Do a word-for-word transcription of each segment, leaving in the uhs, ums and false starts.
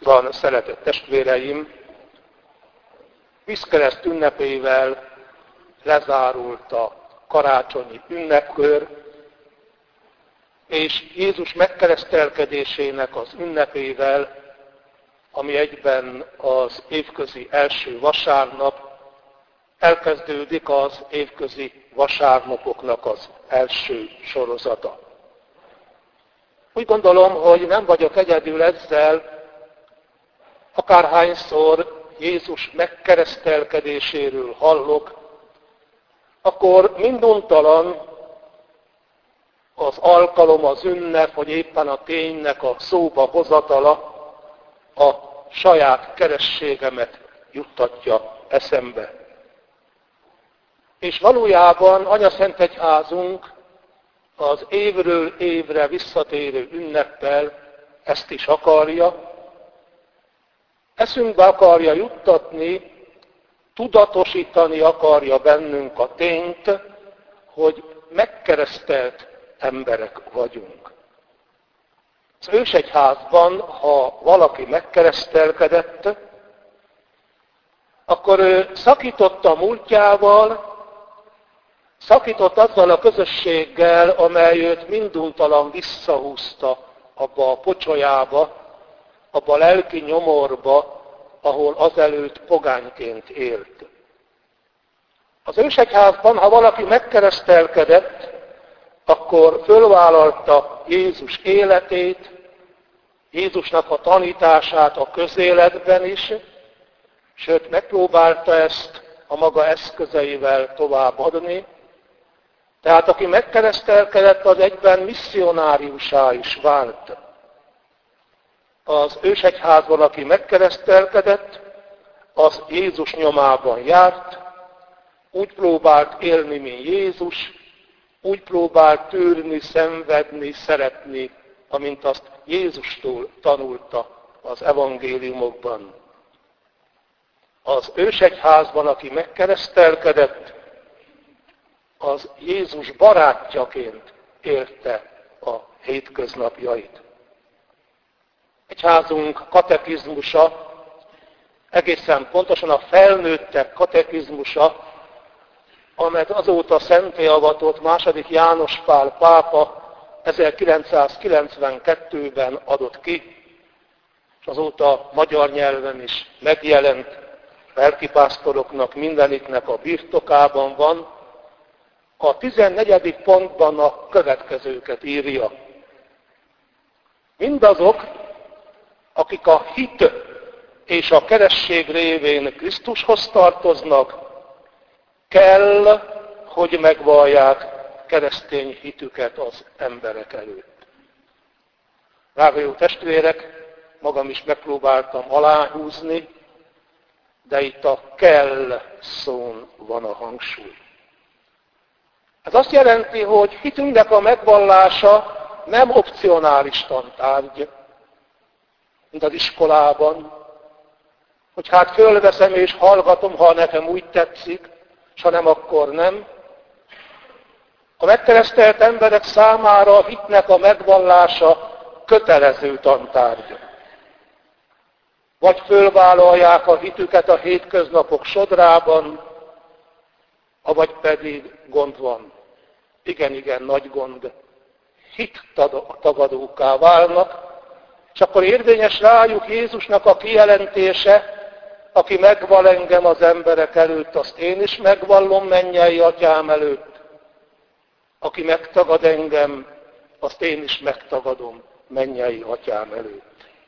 Van, szeretett testvéreim, vízkereszt ünnepével lezárult a karácsonyi ünnepkör, és Jézus megkeresztelkedésének az ünnepével, ami egyben az évközi első vasárnap, elkezdődik az évközi vasárnapoknak az első sorozata. Úgy gondolom, hogy nem vagyok egyedül ezzel, akárhányszor Jézus megkeresztelkedéséről hallok, akkor minduntalan az alkalom, az ünnep, vagy éppen a ténynek a szóba hozatala a saját kerességemet juttatja eszembe. És valójában Anyaszentegyházunk az évről évre visszatérő ünneppel ezt is akarja, eszünkbe akarja juttatni, tudatosítani akarja bennünk a tényt, hogy megkeresztelt emberek vagyunk. Az ősegyházban, ha valaki megkeresztelkedett, akkor ő szakított a múltjával, szakított azzal a közösséggel, amely őt minduntalan visszahúzta abba a pocsolyába, abba a lelki nyomorba, ahol azelőtt pogányként élt. Az ősegyházban, ha valaki megkeresztelkedett, akkor fölvállalta Jézus életét, Jézusnak a tanítását a közéletben is, sőt megpróbálta ezt a maga eszközeivel továbbadni. Tehát aki megkeresztelkedett, az egyben misszionáriusá is vált. Az ősegyházban, aki megkeresztelkedett, az Jézus nyomában járt, úgy próbált élni, mint Jézus, úgy próbált tűrni, szenvedni, szeretni, amint azt Jézustól tanulta az evangéliumokban. Az ősegyházban, aki megkeresztelkedett, az Jézus barátjaként élte a hétköznapjait. Egyházunk katekizmusa, egészen pontosan a felnőttek katekizmusa, amelyet azóta szentté avatott második János Pál pápa ezerkilencszázkilencvenkettőben adott ki, és azóta magyar nyelven is megjelent, lelkipásztoroknak, mindeniknek a birtokában van. A tizennegyedik pontban a következőket írja. Mindazok, akik a hit és a keresztség révén Krisztushoz tartoznak, kell, hogy megvallják keresztény hitüket az emberek előtt. Drága jó testvérek, magam is megpróbáltam aláhúzni, de itt a kell szón van a hangsúly. Ez azt jelenti, hogy hitünknek a megvallása nem opcionális tantárgy, mint az iskolában, hogy hát fölveszem és hallgatom, ha nekem úgy tetszik, s ha nem, akkor nem. A megkeresztelt emberek számára a hitnek a megvallása kötelező tantárgy. Vagy fölvállalják a hitüket a hétköznapok sodrában, avagy pedig gond van. Igen, igen, nagy gond. Hittagadókká válnak, és akkor érvényes rájuk Jézusnak a kijelentése, aki megval engem az emberek előtt, azt én is megvallom mennyei atyám előtt. Aki megtagad engem, azt én is megtagadom mennyei atyám előtt.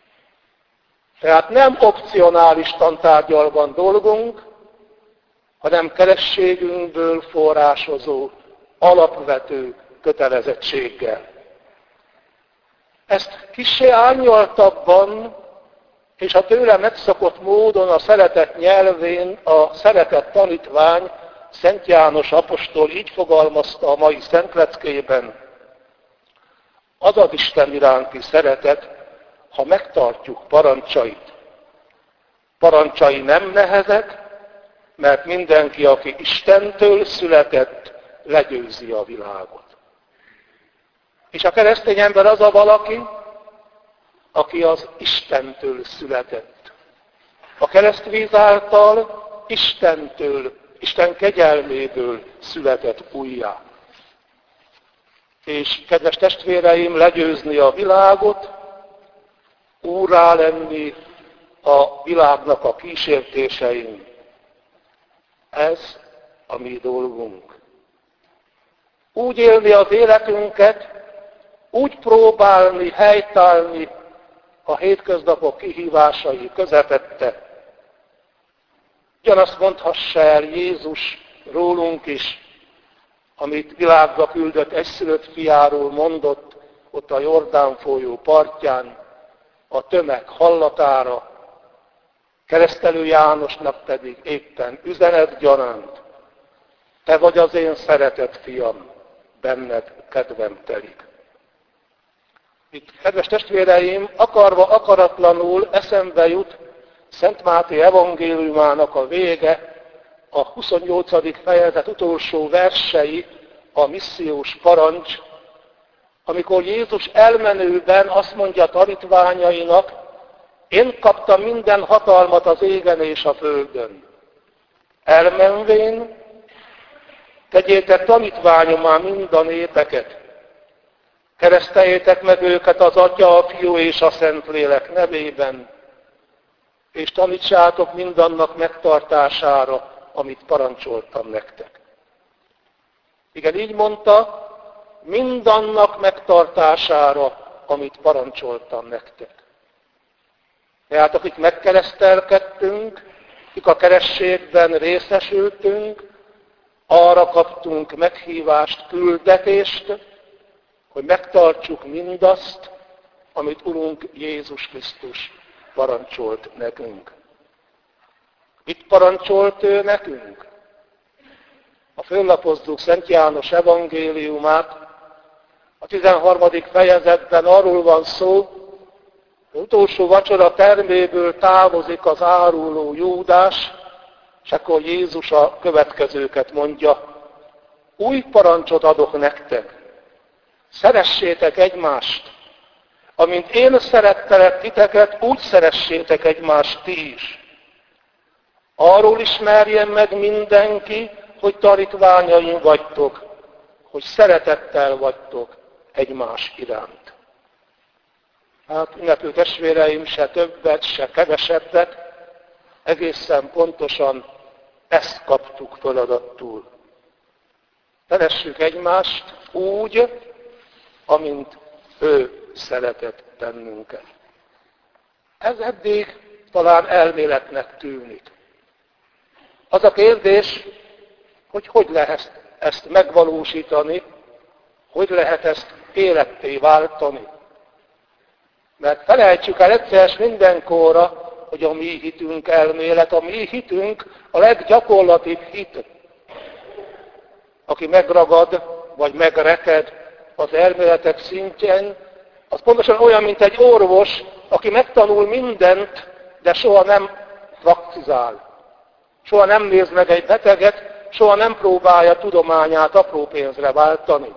Tehát nem opcionális tantárgyal van dolgunk, hanem kerességünkből forrásozó, alapvető kötelezettséggel. Ezt kissé árnyaltabban, és a tőle megszokott módon a szeretet nyelvén a szeretet tanítvány Szent János apostol így fogalmazta a mai szentleckében. Az az Isten iránti szeretet, ha megtartjuk parancsait. Parancsai nem nehezek, mert mindenki, aki Istentől született, legyőzi a világot. És a keresztény ember az a valaki, aki az Istentől született. A keresztvíz által Istentől, Isten kegyelméből született újjá. És kedves testvéreim, legyőzni a világot, úrrá lenni a világnak a kísértésein. Ez a mi dolgunk. Úgy élni az életünket, úgy próbálni helytállni a hétköznapok kihívásai közepette. Ugyanazt mondhassa el Jézus rólunk is, amit világba küldött egyszülött fiáról mondott, ott a Jordán folyó partján, a tömeg hallatára, Keresztelő Jánosnak pedig éppen üzenet gyanánt: te vagy az én szeretett fiam, benned kedvem telik. Itt, kedves testvéreim, akarva akaratlanul eszembe jut Szent Máté evangéliumának a vége, a huszonnyolcadik fejezet utolsó versei, a missziós parancs, amikor Jézus elmenőben azt mondja tanítványainak: én kaptam minden hatalmat az égen és a földön. Elmenvén tegyétek tanítványommá mind a népeket, kereszteljétek meg őket az Atya, a Fiú és a Szentlélek nevében, és tanítsátok mindannak megtartására, amit parancsoltam nektek. Igen, így mondta, mindannak megtartására, amit parancsoltam nektek. Tehát akik megkeresztelkedtünk, akik a kerességben részesültünk, arra kaptunk meghívást, küldetést, hogy megtartsuk mindazt, amit Urunk Jézus Krisztus parancsolt nekünk. Mit parancsolt ő nekünk? Ha föllapozzuk Szent János evangéliumát, a tizenharmadik fejezetben arról van szó, hogy utolsó vacsora terméből távozik az áruló Júdás, és akkor Jézus a következőket mondja: új parancsot adok nektek, szeressétek egymást, amint én szerettelek titeket, úgy szeressétek egymást ti is. Arról ismerjen meg mindenki, hogy tanítványaim vagytok, hogy szeretettel vagytok egymás iránt. Hát ünneplő testvéreim, se többet, se kevesebbet, egészen pontosan ezt kaptuk feladatul. Szeressük egymást úgy, amint ő szeretett bennünket. Ez eddig talán elméletnek tűnik. Az a kérdés, hogy hogy lehet ezt megvalósítani, hogy lehet ezt életté váltani. Mert felejtsük el egyszer mindenkorra, hogy a mi hitünk elmélet, a mi hitünk a leggyakorlatibb hit. Aki megragad, vagy megreked az elméletek szintjén, az pontosan olyan, mint egy orvos, aki megtanul mindent, de soha nem praktizál. Soha nem néz meg egy beteget, soha nem próbálja tudományát apró pénzre váltani.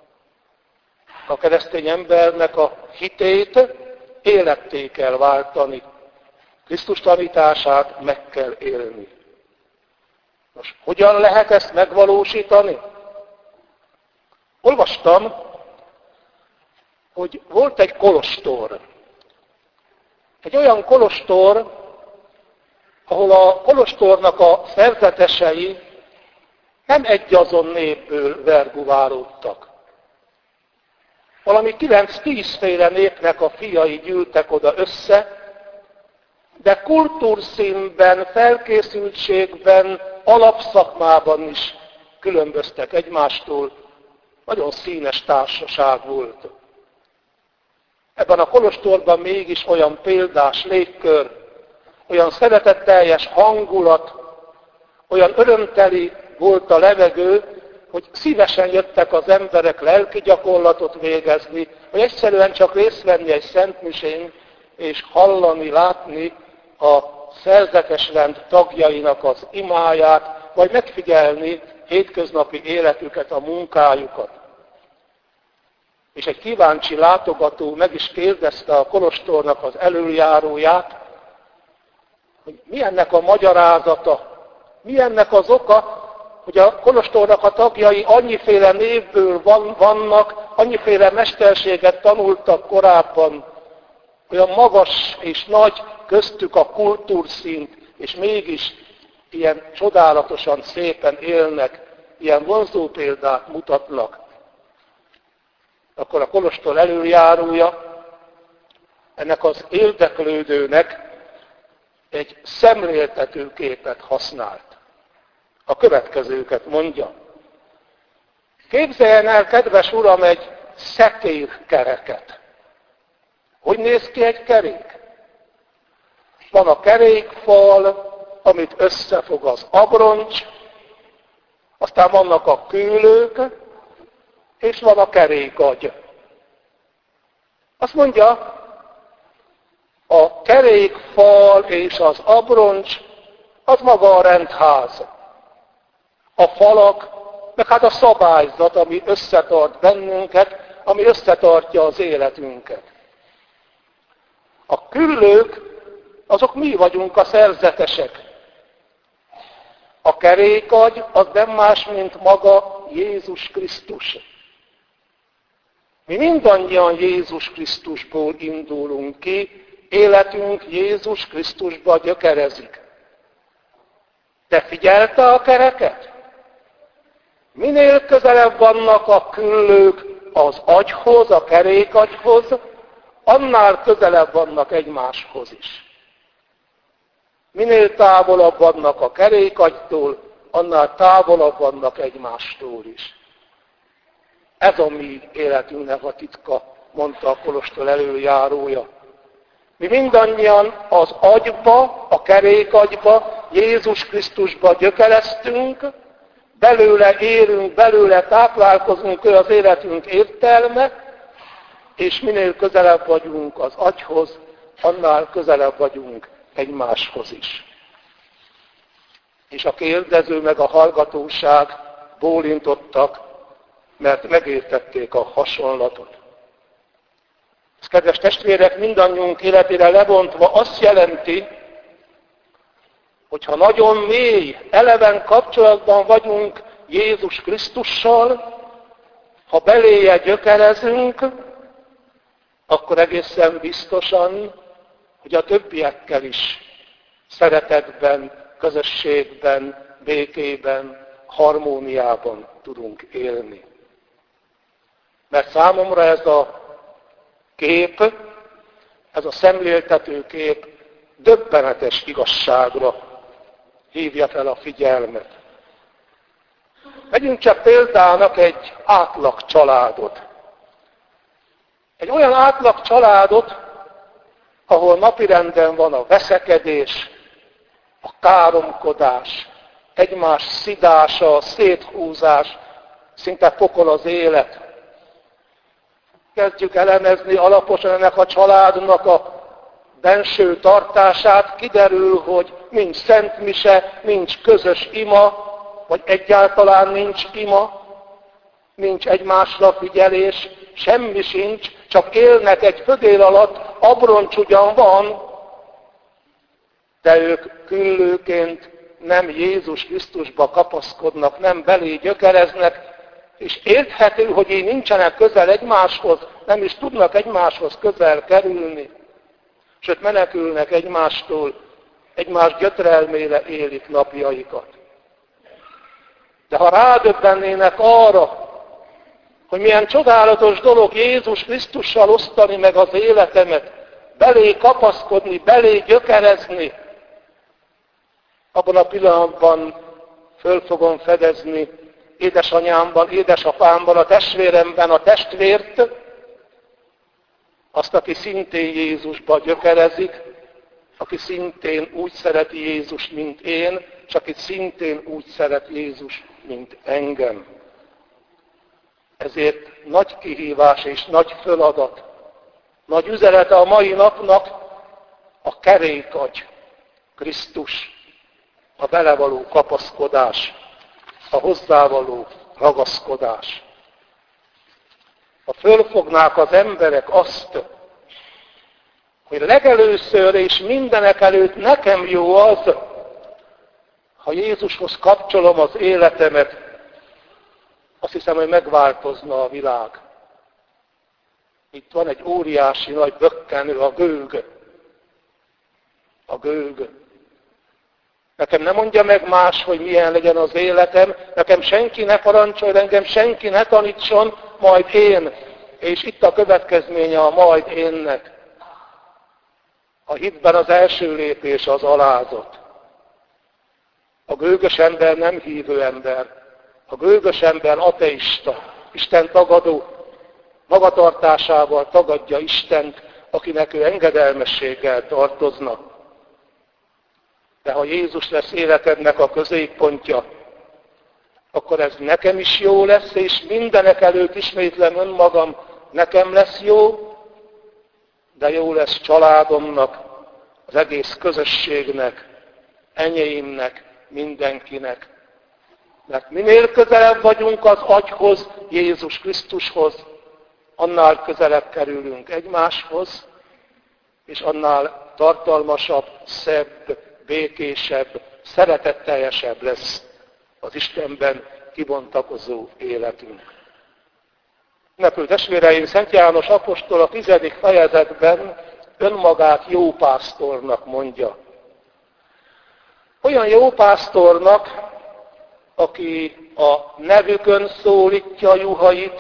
A keresztény embernek a hitét életté kell váltani. Krisztus tanítását meg kell élni. Most hogyan lehet ezt megvalósítani? Olvastam, hogy volt egy kolostor. Egy olyan kolostor, ahol a kolostornak a szerzetesei nem egyazon népből verguválódtak. Valami kilenc-tízféle népnek a fiai gyűltek oda össze, de kultúrszínben, felkészültségben, alapszakmában is különböztek egymástól. Nagyon színes társaság volt. Ebben a kolostorban mégis olyan példás légkör, olyan szeretetteljes hangulat, olyan örömteli volt a levegő, hogy szívesen jöttek az emberek lelki gyakorlatot végezni, hogy egyszerűen csak részt venni egy szentmisén, és hallani, látni a szerzetes rend tagjainak az imáját, vagy megfigyelni hétköznapi életüket, a munkájukat. és egy kíváncsi látogató meg is kérdezte a kolostornak az elöljáróját, hogy mi ennek a magyarázata, mi ennek az oka, hogy a kolostornak a tagjai annyiféle névből van, vannak, annyiféle mesterséget tanultak korábban, olyan magas és nagy köztük a kultúrszint, és mégis ilyen csodálatosan szépen élnek, ilyen vonzó példát mutatnak. Akkor a kolostor elöljárója ennek az érdeklődőnek egy szemléltető képet használt. A következőket mondja. Képzeljen el, kedves uram, egy szekérkereket. Hogy néz ki egy kerék? Van a kerékfal, amit összefog az abroncs, aztán vannak a kőlők, és van a kerékagy. Azt mondja, a kerékfal és az abroncs, az maga a rendház. A falak, meg hát a szabályzat, ami összetart bennünket, ami összetartja az életünket. A küllők, azok mi vagyunk a szerzetesek. A kerékagy az nem más, mint maga Jézus Krisztus. Mi mindannyian Jézus Krisztusból indulunk ki, életünk Jézus Krisztusba gyökerezik. Te figyelte a kereket? Minél közelebb vannak a küllők az agyhoz, a kerékagyhoz, annál közelebb vannak egymáshoz is. Minél távolabb vannak a kerékagytól, annál távolabb vannak egymástól is. Ez a mi életünknek a titka, mondta a kolostor elöljárója. Mi mindannyian az agyba, a kerékagyba, Jézus Krisztusba gyökereztünk, belőle élünk, belőle táplálkozunk, ő az életünk értelme, és minél közelebb vagyunk az agyhoz, annál közelebb vagyunk egymáshoz is. És a kérdező meg a hallgatóság bólintottak, mert megértették a hasonlatot. Ez, kedves testvérek, mindannyiunk életére lebontva azt jelenti, hogyha nagyon mély, eleven kapcsolatban vagyunk Jézus Krisztussal, ha beléje gyökerezünk, akkor egészen biztosan, hogy a többiekkel is szeretetben, közösségben, békében, harmóniában tudunk élni. Mert számomra ez a kép, ez a szemléltető kép döbbenetes igazságra hívja fel a figyelmet. Vegyünk csak példának egy átlag családot. Egy olyan átlag családot, ahol napirenden van a veszekedés, a káromkodás, egymás szidása, a széthúzás, szinte pokol az élet. Kezdjük elemezni alaposan ennek a családnak a benső tartását, kiderül, hogy nincs szentmise, nincs közös ima, vagy egyáltalán nincs ima, nincs egymásra figyelés, semmi sincs, csak élnek egy födél alatt, abroncs ugyan van, de ők küllőként nem Jézus Krisztusba kapaszkodnak, nem belé gyökereznek, és érthető, hogy így nincsenek közel egymáshoz, nem is tudnak egymáshoz közel kerülni, sőt menekülnek egymástól, egymás gyötrelmére élik napjaikat. De ha rádöbbennének arra, hogy milyen csodálatos dolog Jézus Krisztussal osztani meg az életemet, belé kapaszkodni, belé gyökerezni, abban a pillanatban föl fogom fedezni édesanyámban, édesapámban, a testvéremben a testvért, azt, aki szintén Jézusba gyökerezik, aki szintén úgy szereti Jézust, mint én, és aki szintén úgy szeret Jézus, mint engem. Ezért nagy kihívás és nagy feladat, nagy üzenete a mai napnak a kerékagy, Krisztus, a vele való kapaszkodás, a hozzávaló ragaszkodás. ha fölfognák az emberek azt, hogy legelőször és mindenek előtt nekem jó az, ha Jézushoz kapcsolom az életemet, azt hiszem, hogy megváltozna a világ. Itt van egy óriási nagy bökkenő, a gőg. A gőg. Nekem nem mondja meg más, hogy milyen legyen az életem, nekem senki ne parancsolj, engem senki ne tanítson, majd én. És itt a következménye a majd énnek. A hitben az első lépés az alázat. A gőgös ember nem hívő ember. A gőgös ember ateista, Isten tagadó, magatartásával tagadja Istent, akinek ő engedelmességgel tartozna. De ha Jézus lesz életednek a középpontja, akkor ez nekem is jó lesz, és mindenek előtt ismétlem önmagam, nekem lesz jó, de jó lesz családomnak, az egész közösségnek, enyéimnek, mindenkinek. Mert minél közelebb vagyunk az agyhoz, Jézus Krisztushoz, annál közelebb kerülünk egymáshoz, és annál tartalmasabb, szebb, békésebb, szeretetteljesebb lesz az Istenben kibontakozó életünk. Ünnepelő testvéreim, Szent János apostol a tizedik fejezetben önmagát jó pásztornak mondja. Olyan jó pásztornak, aki a nevükön szólítja juhait,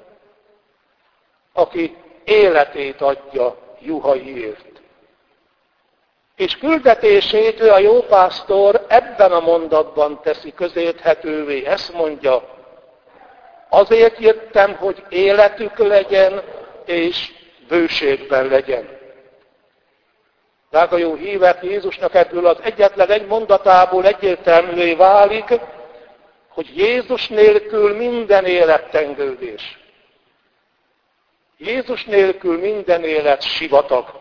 aki életét adja juhaiért. És küldetését ő a jó pásztor ebben a mondatban teszi közérthetővé. Ezt mondja, azért jöttem, hogy életük legyen, és bőségben legyen. Drága jó hívek, Jézusnak ebből az egyetlen egy mondatából egyértelművé válik, hogy Jézus nélkül minden élet tengődés. Jézus nélkül minden élet sivatag.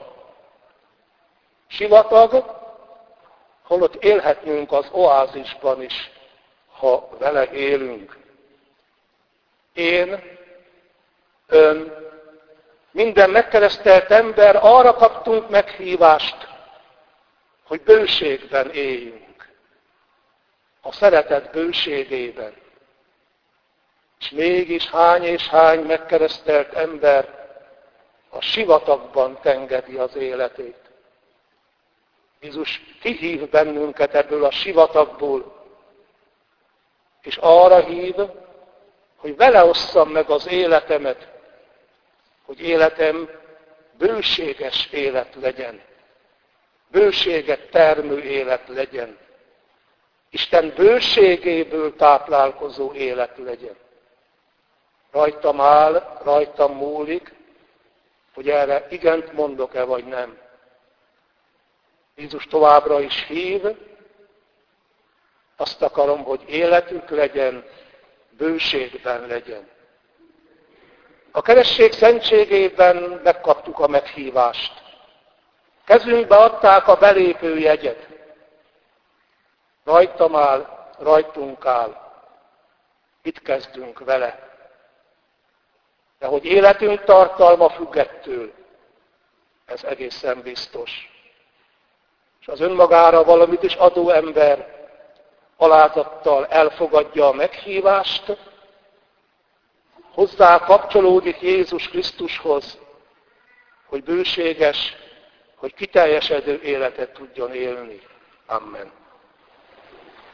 Sivatag, holott élhetnünk az oázisban is, ha vele élünk. Én, ön, minden megkeresztelt ember, arra kaptunk meghívást, hogy bőségben éljünk. A szeretet bőségében. És mégis hány és hány megkeresztelt ember a sivatagban tengedi az életét. Jézus kihív bennünket ebből a sivatagból, és arra hív, hogy vele osszam meg az életemet, hogy életem bőséges élet legyen, bőséget termő élet legyen, Isten bőségéből táplálkozó élet legyen. Rajtam áll, rajtam múlik, hogy erre igent mondok-e vagy nem. Jézus továbbra is hív, azt akarom, hogy életünk legyen, bőségben legyen. A keresztség szentségében megkaptuk a meghívást. Kezünkbe adták a belépő jegyet. Rajtam áll, rajtunk áll. Itt kezdünk vele. De hogy életünk tartalma függ ettől, ez egészen biztos. És az önmagára valamit is adó ember alázattal elfogadja a meghívást, hozzá kapcsolódik Jézus Krisztushoz, hogy bőséges, hogy kiteljesedő életet tudjon élni. Amen.